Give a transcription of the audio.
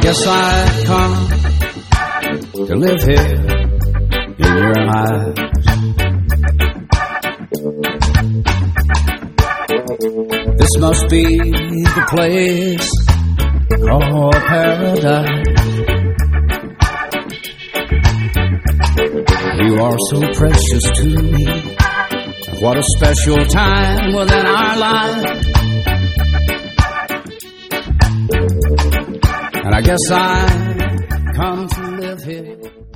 guess I've come to live here in your eyes. This must be the place called paradise. You are so precious to me. What a special time within our lives. And I guess I've come to live here.